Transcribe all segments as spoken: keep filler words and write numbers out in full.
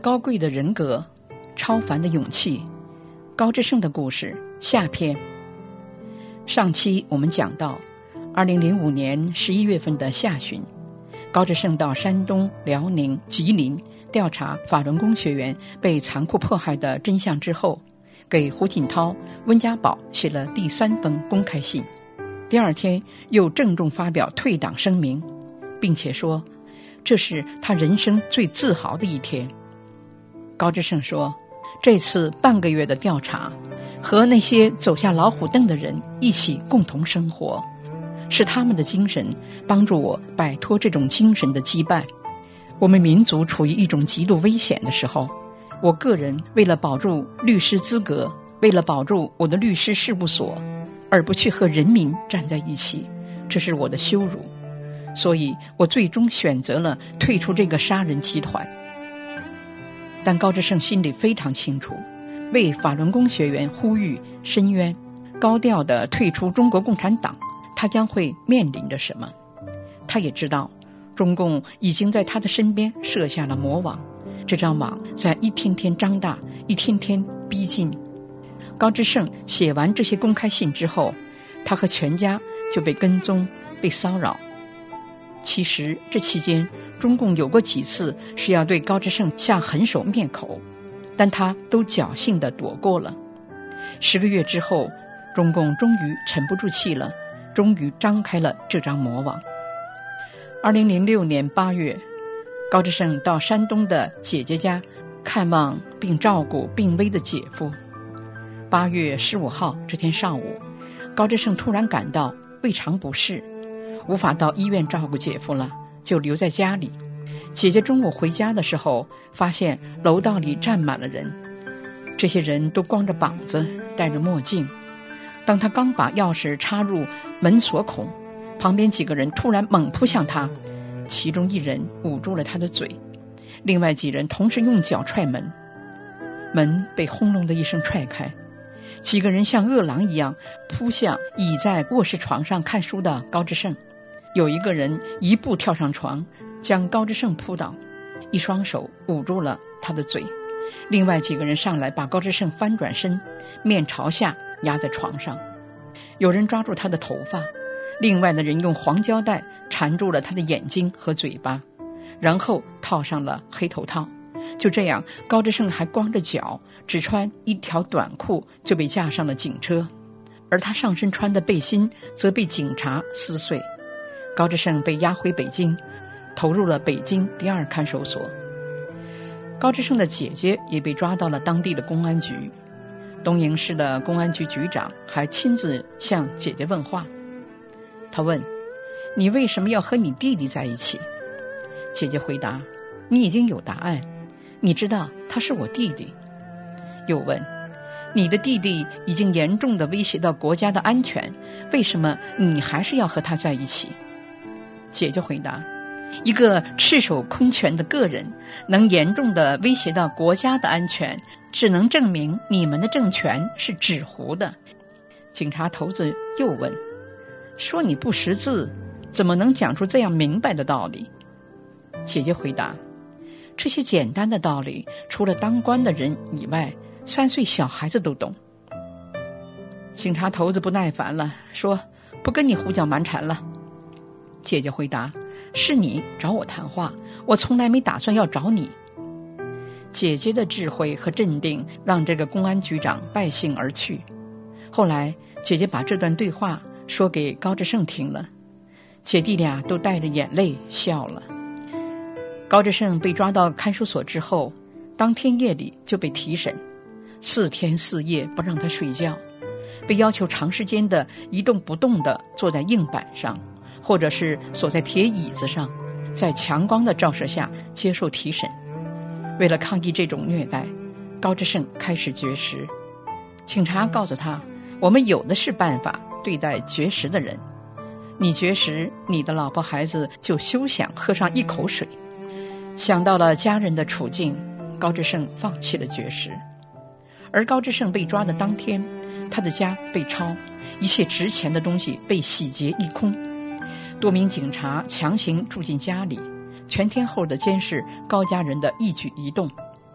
高贵的人格，超凡的勇气，高志胜的故事下篇。上期我们讲到二零零五年十一月份的下旬，高志胜到山东、辽宁、吉林调查法轮功学员被残酷迫害的真相之后，给胡锦涛、温家宝写了第三封公开信。第二天又郑重发表退党声明，并且说这是他人生最自豪的一天。高志胜说，这次半个月的调查，和那些走下老虎凳的人一起共同生活，是他们的精神帮助我摆脱这种精神的羁绊。我们民族处于一种极度危险的时候，我个人为了保住律师资格，为了保住我的律师事务所，而不去和人民站在一起，这是我的羞辱。所以我最终选择了退出这个杀人集团。但高志胜心里非常清楚，为法轮功学员呼吁申冤，高调地退出中国共产党，他将会面临着什么。他也知道中共已经在他的身边设下了魔网，这张网在一天天张大，一天天逼近。高志胜写完这些公开信之后，他和全家就被跟踪，被骚扰。其实这期间中共有过几次是要对高志胜下狠手灭口，但他都侥幸地躲过了。十个月之后，中共终于沉不住气了，终于张开了这张魔网。二零零六年八月，高志胜到山东的姐姐家看望并照顾病危的姐夫。八月十五号这天上午，高志胜突然感到胃肠不适，无法到医院照顾姐夫了，就留在家里。姐姐中午回家的时候，发现楼道里站满了人，这些人都光着膀子，戴着墨镜。当他刚把钥匙插入门锁孔，旁边几个人突然猛扑向他，其中一人捂住了他的嘴，另外几人同时用脚踹门，门被轰隆的一声踹开，几个人像饿狼一样扑向倚在卧室床上看书的高志胜。有一个人一步跳上床，将高志胜扑倒，一双手捂住了他的嘴。另外几个人上来把高志胜翻转身，面朝下压在床上。有人抓住他的头发，另外的人用黄胶带缠住了他的眼睛和嘴巴，然后套上了黑头套。就这样，高志胜还光着脚，只穿一条短裤就被架上了警车，而他上身穿的背心则被警察撕碎。高志胜被押回北京，投入了北京第二看守所。高志胜的姐姐也被抓到了当地的公安局，东营市的公安局局长还亲自向姐姐问话。他问，你为什么要和你弟弟在一起？姐姐回答，你已经有答案，你知道他是我弟弟。又问，你的弟弟已经严重地威胁到国家的安全，为什么你还是要和他在一起？姐姐回答，一个赤手空拳的个人能严重地威胁到国家的安全，只能证明你们的政权是纸糊的。警察头子又问，说你不识字，怎么能讲出这样明白的道理？姐姐回答，这些简单的道理，除了当官的人以外，三岁小孩子都懂。警察头子不耐烦了，说，不跟你胡搅蛮缠了。姐姐回答，是你找我谈话，我从来没打算要找你。姐姐的智慧和镇定让这个公安局长败兴而去。后来姐姐把这段对话说给高志胜听了，姐弟俩都带着眼泪笑了。高志胜被抓到看守所之后，当天夜里就被提审，四天四夜不让他睡觉，被要求长时间的一动不动地坐在硬板上，或者是锁在铁椅子上，在强光的照射下接受提审。为了抗议这种虐待，高志胜开始绝食。警察告诉他，我们有的是办法对待绝食的人，你绝食，你的老婆孩子就休想喝上一口水。想到了家人的处境，高志胜放弃了绝食。而高志胜被抓的当天，他的家被抄，一切值钱的东西被洗劫一空。多名警察强行住进家里，全天候地监视高家人的一举一动。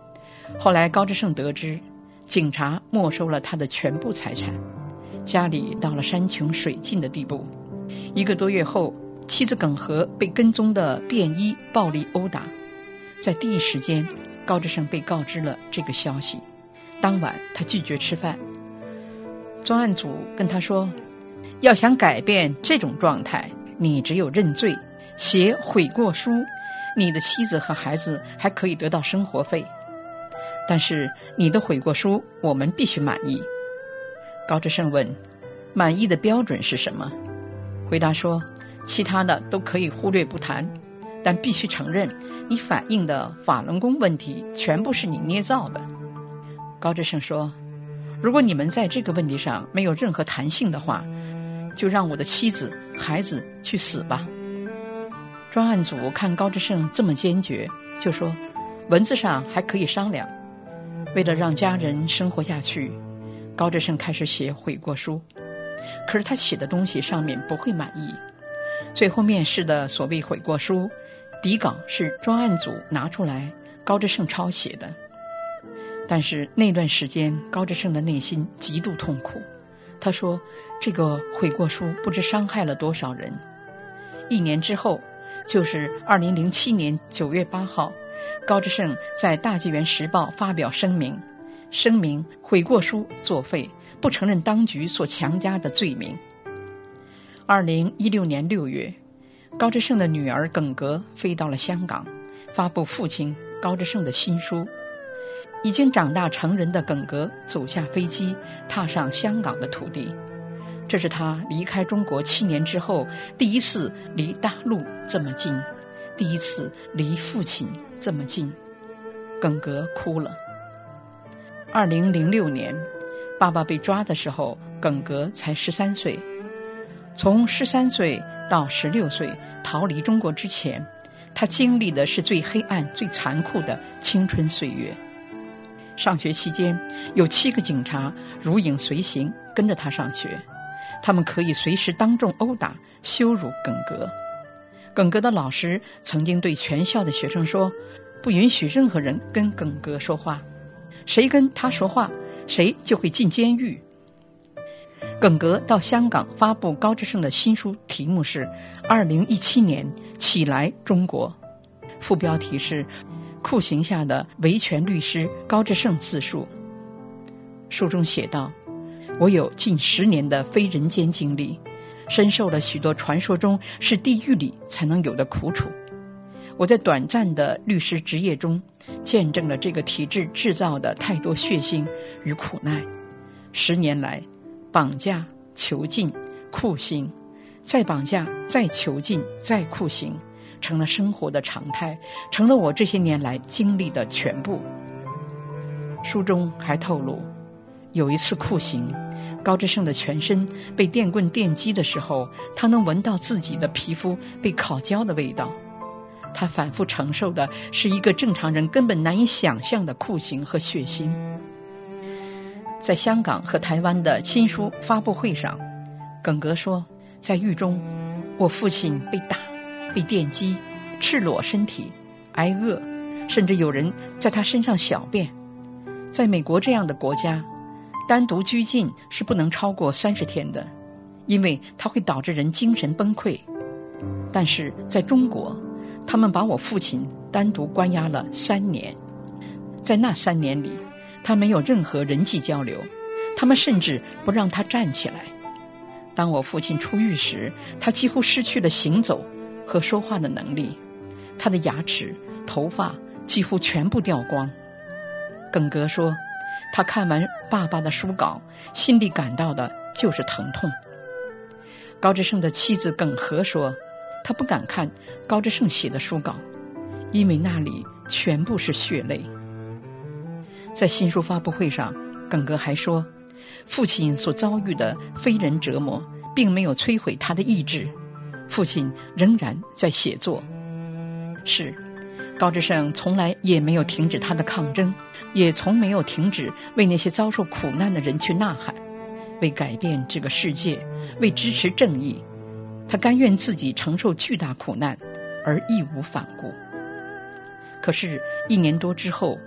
后来高志胜得知警察没收了他的全部财产，家里到了山穷水尽的地步。一个多月后，妻子耿和被跟踪的便衣暴力殴打，在第一时间高志胜被告知了这个消息。当晚他拒绝吃饭，专案组跟他说，要想改变这种状态，你只有认罪，写悔过书，你的妻子和孩子还可以得到生活费，但是你的悔过书我们必须满意。高志胜问，满意的标准是什么？回答说，其他的都可以忽略不谈，但必须承认你反映的法轮功问题全部是你捏造的。高志胜说，如果你们在这个问题上没有任何弹性的话，就让我的妻子孩子去死吧。专案组看高志胜这么坚决，就说文字上还可以商量。为了让家人生活下去，高志胜开始写悔过书，可是他写的东西上面不会满意。最后面试的所谓悔过书底稿是专案组拿出来高志胜抄写的，但是那段时间高志胜的内心极度痛苦。他说，这个悔过书不知伤害了多少人。一年之后，就是二零零七年九月八号，高志胜在大纪元时报发表声明，声明悔过书作废，不承认当局所强加的罪名。二零一六年六月，高志胜的女儿耿格飞到了香港，发布父亲高志胜的新书。已经长大成人的耿格走下飞机，踏上香港的土地。这是他离开中国七年之后第一次离大陆这么近，第一次离父亲这么近。耿格哭了。二零零六年，爸爸被抓的时候，耿格才十三岁。从十三岁到十六岁逃离中国之前，他经历的是最黑暗、最残酷的青春岁月。上学期间，有七个警察如影随形跟着他上学，他们可以随时当众殴打、羞辱耿格。耿格的老师曾经对全校的学生说，不允许任何人跟耿格说话，谁跟他说话，谁就会进监狱。耿格到香港发布高志胜的新书，题目是《二零一七年起来中国》，副标题是酷刑下的维权律师高志胜自述。书中写道，我有近十年的非人间经历，深受了许多传说中是地狱里才能有的苦楚。我在短暂的律师职业中，见证了这个体制制造的太多血腥与苦难。十年来，绑架、囚禁、酷刑，再绑架、再囚禁、再酷刑，成了生活的常态，成了我这些年来经历的全部。书中还透露，有一次酷刑，高志胜的全身被电棍电击的时候，他能闻到自己的皮肤被烤焦的味道。他反复承受的是一个正常人根本难以想象的酷刑和血腥。在香港和台湾的新书发布会上，耿格说，在狱中，我父亲被打、被电击、赤裸身体、挨饿，甚至有人在他身上小便。在美国这样的国家，单独拘禁是不能超过三十天的，因为它会导致人精神崩溃。但是在中国，他们把我父亲单独关押了三年。在那三年里，他没有任何人际交流，他们甚至不让他站起来。当我父亲出狱时，他几乎失去了行走和说话的能力，他的牙齿、头发几乎全部掉光。耿格说，他看完爸爸的书稿，心里感到的就是疼痛。高志胜的妻子耿和说，他不敢看高志胜写的书稿，因为那里全部是血泪。在新书发布会上，耿格还说，父亲所遭遇的非人折磨并没有摧毁他的意志，父亲仍然在写作。是，高志胜从来也没有停止他的抗争，也从没有停止为那些遭受苦难的人去呐喊，为改变这个世界，为支持正义。他甘愿自己承受巨大苦难，而义无反顾。可是，一年多之后，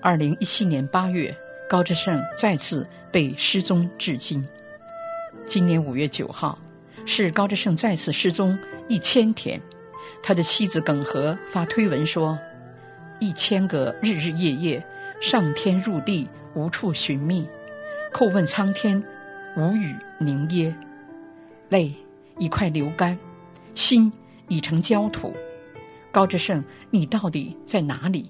二零一七年八月，高志胜再次被失踪至今。今年五月九号，是高志胜再次失踪一千天。他的妻子耿和发推文说：一千个日日夜夜，上天入地无处寻觅，叩问苍天无语凝噎，泪已快流干，心已成焦土。高志胜，你到底在哪里？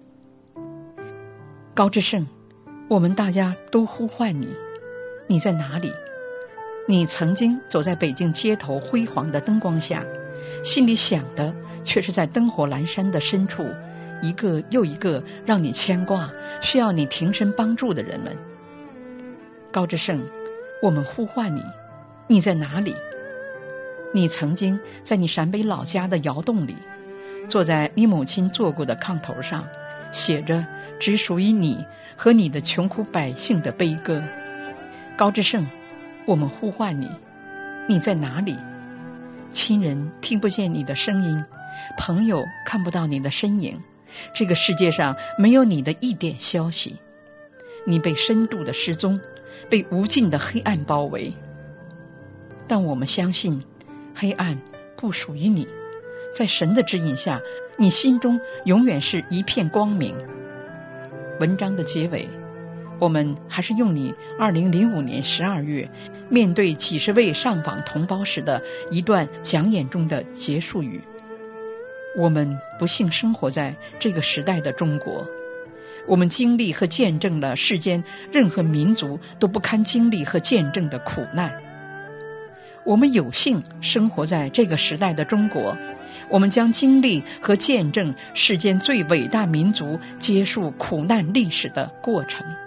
高志胜，我们大家都呼唤你，你在哪里？你曾经走在北京街头辉煌的灯光下，心里想的却是在灯火阑珊的深处，一个又一个让你牵挂、需要你挺身帮助的人们。高志胜，我们呼唤你，你在哪里？你曾经在你陕北老家的窑洞里，坐在你母亲坐过的炕头上，写着只属于你和你的穷苦百姓的悲歌。高志胜，我们呼唤你，你在哪里？亲人听不见你的声音，朋友看不到你的身影，这个世界上没有你的一点消息。你被深度的失踪，被无尽的黑暗包围。但我们相信，黑暗不属于你，在神的指引下，你心中永远是一片光明。文章的结尾，我们还是用你二零零五年十二月面对几十位上访同胞时的一段讲演中的结束语：我们不幸生活在这个时代的中国，我们经历和见证了世间任何民族都不堪经历和见证的苦难。我们有幸生活在这个时代的中国，我们将经历和见证世间最伟大民族结束苦难历史的过程。